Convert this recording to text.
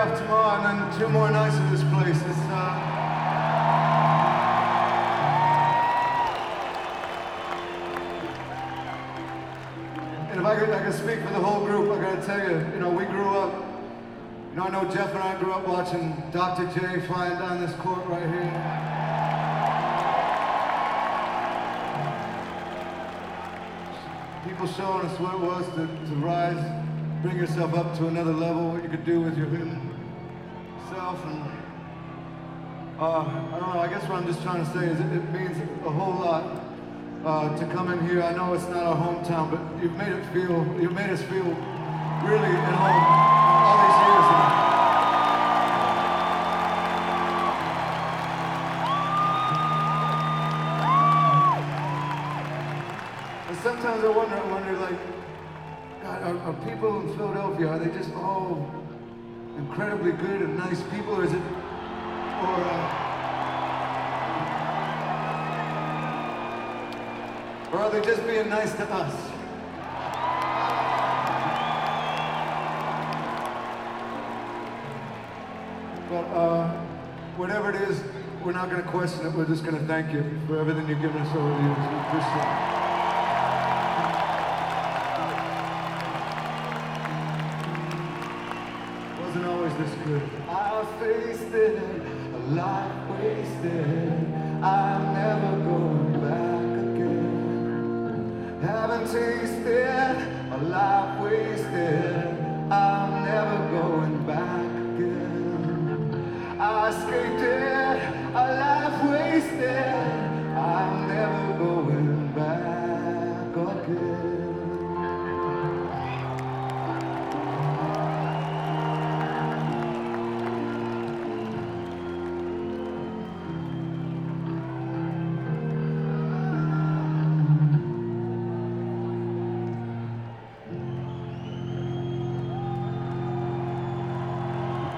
off tomorrow and then 2 more nights at this place. And if I could speak for the whole group, I gotta tell you, we grew up, I know Jeff and I grew up watching Dr. J flying down this court right here. People showing us what it was to rise, bring yourself up to another level, what you could do with your self. And I don't know, I guess what I'm just trying to say is it means a whole lot to come in here. I know it's not our hometown, but you've made us feel really at home all these years. And sometimes I wonder, like, God, are people in Philadelphia, are they just all incredibly good and nice people, or is it, or are they just being nice to us? But whatever it is, we're not going to question it. We're just going to thank you for everything you've given us over the years. We appreciate it. Wasn't always this good. I faced it, a life wasted. I'm never going back again. Haven't tasted a life wasted. I'm never going back again. I escaped it, a life wasted.